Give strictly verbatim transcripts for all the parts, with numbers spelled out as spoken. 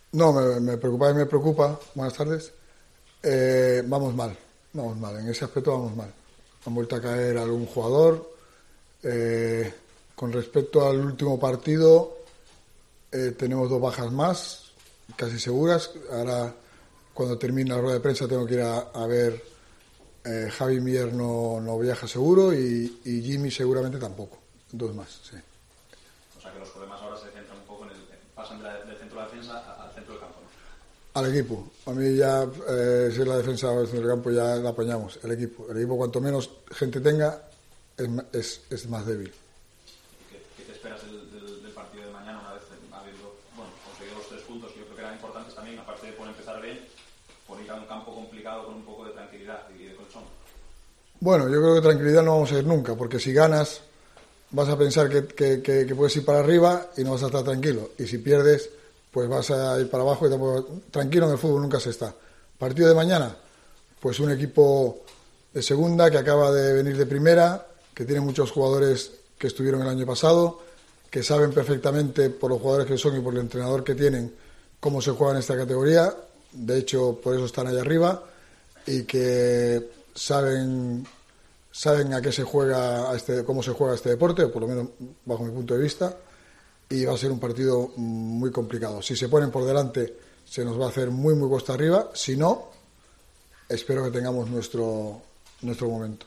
No, me, me preocupa y me preocupa. Buenas tardes. Eh, vamos mal, vamos mal. En ese aspecto vamos mal. Han vuelto a caer algún jugador. Eh, con respecto al último partido, eh, tenemos dos bajas más, casi seguras. Ahora, cuando termine la rueda de prensa, tengo que ir a, a ver. Eh, Javi Mier no, no viaja seguro y, y Jimmy seguramente tampoco. Dos más, sí. O sea que los problemas ahora se centran un poco en el. pasan de la, del centro de la defensa al centro del campo, ¿no? Al equipo. A mí ya, eh, si es la defensa o el centro del campo, ya la apañamos. El equipo. El equipo, cuanto menos gente tenga, es, es, es más débil. ¿Qué, qué te esperas del, del, del partido de mañana una vez habiendo bueno, conseguido los tres puntos? Yo creo que eran importantes también, aparte de por empezar bien, por ir a un campo complicado con un poco de tranquilidad y de colchón. Bueno, yo creo que tranquilidad no vamos a ir nunca, porque si ganas vas a pensar que, que, que, que puedes ir para arriba y no vas a estar tranquilo. Y si pierdes, pues vas a ir para abajo y tampoco... Tranquilo en el fútbol nunca se está. Partido de mañana, pues un equipo de segunda que acaba de venir de primera, que tiene muchos jugadores que estuvieron el año pasado, que saben perfectamente por los jugadores que son y por el entrenador que tienen cómo se juega en esta categoría. De hecho, por eso están ahí arriba y que saben saben a qué se juega a este, cómo se juega este deporte, por lo menos bajo mi punto de vista, y va a ser un partido muy complicado. Si se ponen por delante se nos va a hacer muy muy cuesta arriba, si no, espero que tengamos nuestro nuestro momento.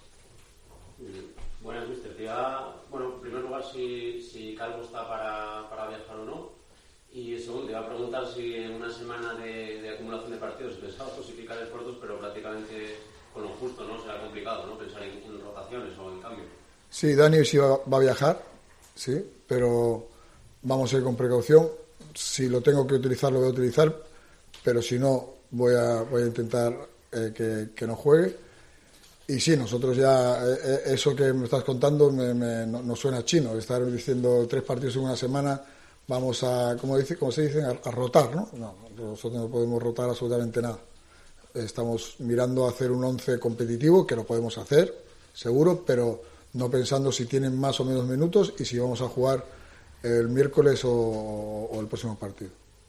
Buenas, mister. Te iba, bueno, en primer lugar, si, si Calvo está para, para viajar o no, y segundo, te iba a preguntar si en una semana de, de acumulación de partidos pensabas dosificar esfuerzos, pero prácticamente con lo justo, ¿no? Será complicado, ¿no? Pensar en, en rotaciones o en cambio. Sí, Dani sí va, va a viajar, sí, pero vamos a ir con precaución. Si lo tengo que utilizar, lo voy a utilizar, pero si no, voy a, voy a intentar eh, que, que no juegue. Y sí, nosotros ya, eh, eso que me estás contando me, me, no, no suena chino, estar diciendo tres partidos en una semana, vamos a, como dice, como se dice, a, a rotar, ¿no? No, nosotros no podemos rotar absolutamente nada. Estamos mirando a hacer un once competitivo, que lo podemos hacer, seguro, pero no pensando si tienen más o menos minutos y si vamos a jugar el miércoles o, o el próximo partido.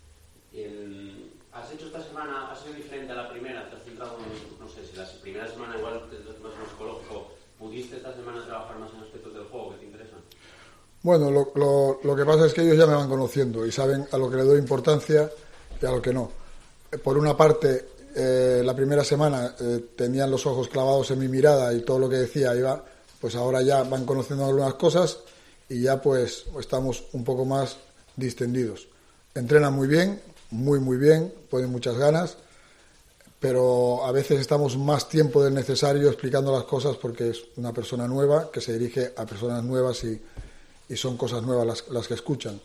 El, ¿Has hecho esta semana, ha sido diferente a la primera? ¿Te has centrado en, no sé, si la primera semana igual es más psicológico, ¿pudiste esta semana trabajar más en aspectos del juego que te interesan? Bueno, lo, lo, lo que pasa es que ellos ya me van conociendo y saben a lo que le doy importancia y a lo que no. Por una parte, eh, la primera semana eh, tenían los ojos clavados en mi mirada y todo lo que decía iba, pues ahora ya van conociendo algunas cosas y ya pues estamos un poco más distendidos. Entrenan muy bien, muy muy bien, ponen muchas ganas, pero a veces estamos más tiempo del necesario explicando las cosas porque es una persona nueva que se dirige a personas nuevas y, y son cosas nuevas las, las que escuchan.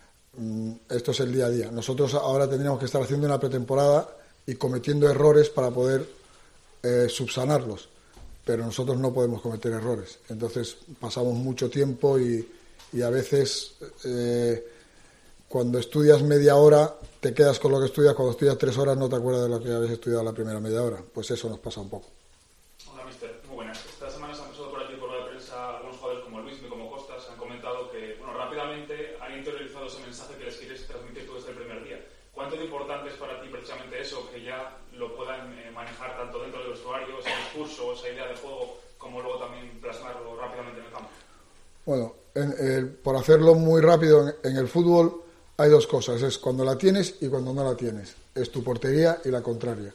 Esto es el día a día. Nosotros ahora tendríamos que estar haciendo una pretemporada y cometiendo errores para poder eh, subsanarlos, pero nosotros no podemos cometer errores. Entonces pasamos mucho tiempo y, y a veces eh, cuando estudias media hora te quedas con lo que estudias, cuando estudias tres horas no te acuerdas de lo que habías estudiado la primera media hora. Pues eso nos pasa un poco. Hola, mister. Muy buenas. Esta semana se han pasado por aquí por la prensa algunos jugadores como Luismi, como Costas, han comentado que, bueno, rápidamente han interiorizado ese mensaje que les quieres transmitir tú desde el primer día. ¿Cuánto de importante es para ti precisamente eso, que ya lo puedan eh, manejar tanto dentro del vestuario, ese discurso, esa idea de juego, como luego también plasmarlo rápidamente en el campo? Bueno, en, eh, por hacerlo muy rápido, en, en el fútbol hay dos cosas, es cuando la tienes y cuando no la tienes. Es tu portería y la contraria.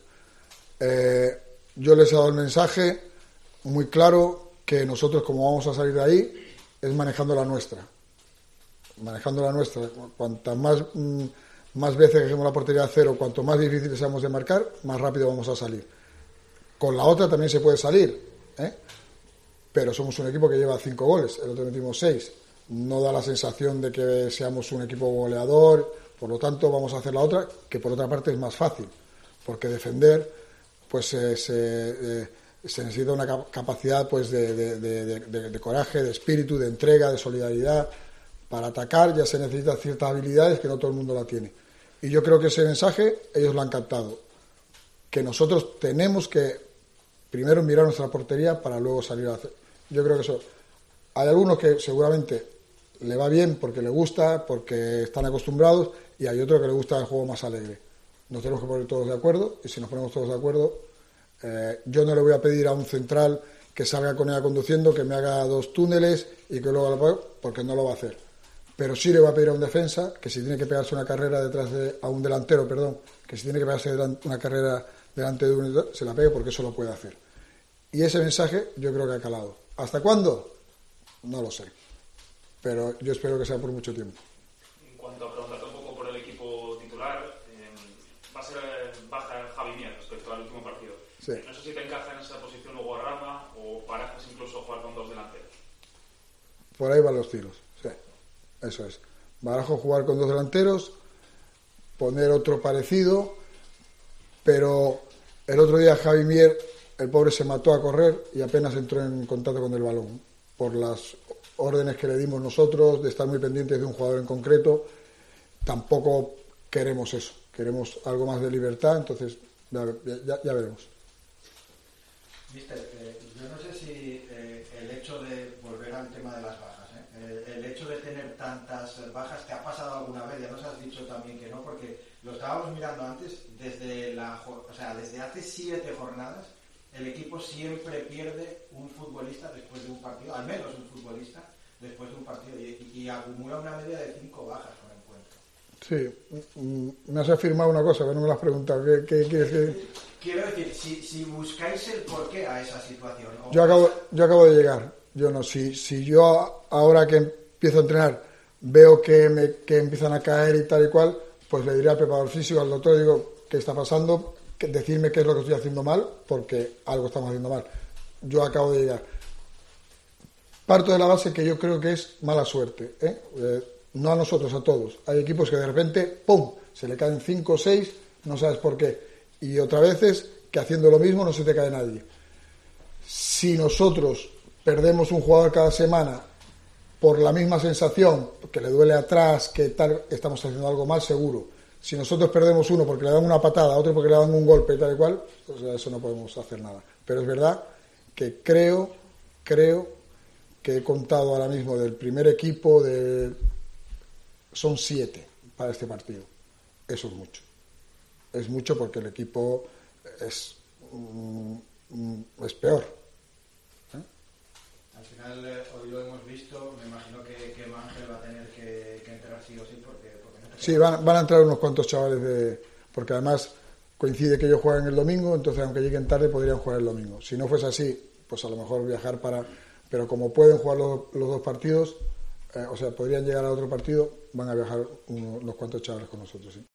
Eh, yo les he dado el mensaje muy claro que nosotros, como vamos a salir de ahí, es manejando la nuestra. Manejando la nuestra. Cuantas más, mm, más veces que dejemos la portería a cero, cuanto más difícil seamos de marcar, más rápido vamos a salir. Con la otra también se puede salir, ¿eh? Pero somos un equipo que lleva cinco goles, el otro metimos seis. No da la sensación de que seamos un equipo goleador, por lo tanto vamos a hacer la otra, que por otra parte es más fácil, porque defender pues eh, se, eh, se necesita una capacidad pues de, de, de, de, de coraje, de espíritu, de entrega, de solidaridad. Para atacar ya se necesitan ciertas habilidades que no todo el mundo la tiene. Y yo creo que ese mensaje ellos lo han captado, que nosotros tenemos que primero mirar nuestra portería para luego salir a hacer. Yo creo que eso. Hay algunos que seguramente le va bien porque le gusta, porque están acostumbrados, y hay otro que le gusta el juego más alegre. Nos tenemos que poner todos de acuerdo, y si nos ponemos todos de acuerdo, eh, yo no le voy a pedir a un central que salga con ella conduciendo, que me haga dos túneles y que luego lo, porque no lo va a hacer. Pero sí le va a pedir a un defensa que si tiene que pegarse una carrera detrás de, a un delantero, perdón, que si tiene que pegarse una carrera delante de uno, se la pegue, porque eso lo puede hacer. Y ese mensaje yo creo que ha calado. ¿Hasta cuándo? No lo sé. Pero yo espero que sea por mucho tiempo. En cuanto a preguntarte un poco por el equipo titular, eh, va a ser baja Javi Mier respecto al último partido. Sí. No sé si te encaja en esa posición Hugo Rama o barajas incluso jugar con dos delanteros. Por ahí van los tiros, sí. Eso es. Barajo jugar con dos delanteros, poner otro parecido, pero el otro día Javi Mier, el pobre, se mató a correr y apenas entró en contacto con el balón, por las órdenes que le dimos nosotros de estar muy pendientes de un jugador en concreto. Tampoco queremos eso, queremos algo más de libertad, entonces ya, ya, ya veremos. Mister, eh, yo no sé si eh, el hecho de volver al tema de las bajas, ¿eh? el, el hecho de tener tantas bajas, ¿te ha pasado alguna vez? Ya nos has dicho también que no, porque lo estábamos mirando antes, desde la, o sea, desde hace siete jornadas, el equipo siempre pierde un futbolista después de un partido, al menos un futbolista después de un partido, y, y acumula una media de cinco bajas por encuentro. Sí, me has afirmado una cosa, pero no me lo has preguntado. ¿Qué, qué quieres que...? Quiero decir, si, si buscáis el porqué a esa situación. Yo acabo, yo acabo de llegar. Yo no, si, si yo ahora que empiezo a entrenar veo que, me, que empiezan a caer y tal y cual, pues le diré al preparador físico, al doctor, digo, ¿qué está pasando? Que, decirme qué es lo que estoy haciendo mal, porque algo estamos haciendo mal. Yo acabo de llegar. Parto de la base que yo creo que es mala suerte, ¿eh? Eh, no a nosotros, a todos. Hay equipos que de repente, ¡pum!, se le caen cinco o seis, no sabes por qué. Y otras veces que haciendo lo mismo no se te cae nadie. Si nosotros perdemos un jugador cada semana por la misma sensación, que le duele atrás, que tal, estamos haciendo algo mal, seguro. Si nosotros perdemos uno porque le dan una patada, otro porque le dan un golpe y tal y cual, pues a eso no podemos hacer nada. Pero es verdad que creo, creo que he contado ahora mismo del primer equipo, de son siete para este partido. Eso es mucho. Es mucho porque el equipo es, mm, es peor. ¿Eh? Al final, eh, hoy lo hemos visto, me imagino que, que Ángel va a tener que, que entrar sí o sí porque... porque no te sí, van, van a entrar unos cuantos chavales de... Porque además coincide que ellos juegan el domingo, entonces aunque lleguen tarde podrían jugar el domingo. Si no fuese así, pues a lo mejor viajar para... Pero como pueden jugar los, los dos partidos, eh, o sea, podrían llegar a otro partido, van a viajar unos, unos cuantos chavales con nosotros, sí.